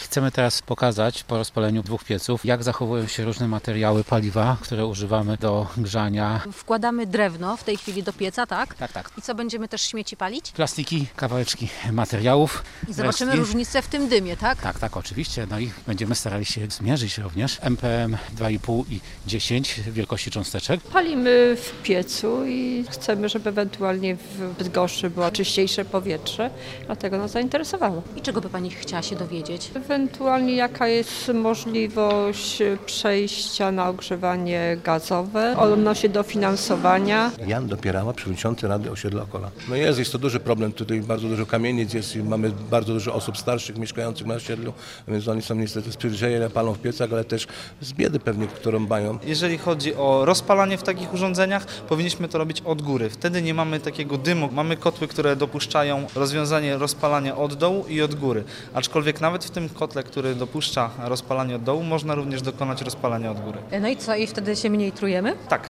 Chcemy teraz pokazać po rozpaleniu 2 pieców, jak zachowują się różne materiały paliwa, które używamy do grzania. Wkładamy drewno w tej chwili do pieca, tak? Tak. I co, będziemy też śmieci palić? Plastiki, kawałeczki materiałów. I zobaczymy resztki. różnicę w tym dymie, tak? Tak, oczywiście. No i będziemy starali się zmierzyć również MPM 2,5 i 10 wielkości cząsteczek. Palimy w piecu i chcemy, żeby ewentualnie w Bydgoszczy było czyściejsze powietrze, dlatego nas zainteresowało. I czego by Pani chciała się dowiedzieć? Ewentualnie jaka jest możliwość przejścia na ogrzewanie gazowe, odnośnie dofinansowania. Jan Dopierała, przewodniczący Rady Osiedla Okola. No jest to duży problem, tutaj bardzo dużo kamienic jest i mamy bardzo dużo osób starszych mieszkających na osiedlu, więc oni są niestety z przyzwyczajenia, palą w piecach, ale też z biedy pewnie, którą mają. Jeżeli chodzi o rozpalanie w takich urządzeniach, powinniśmy to robić od góry. Wtedy nie mamy takiego dymu. Mamy kotły, które dopuszczają rozwiązanie rozpalania od dołu i od góry. Aczkolwiek nawet w tym kotle, który dopuszcza rozpalanie od dołu, można również dokonać rozpalania od góry. No i co, i wtedy się mniej trujemy? Tak.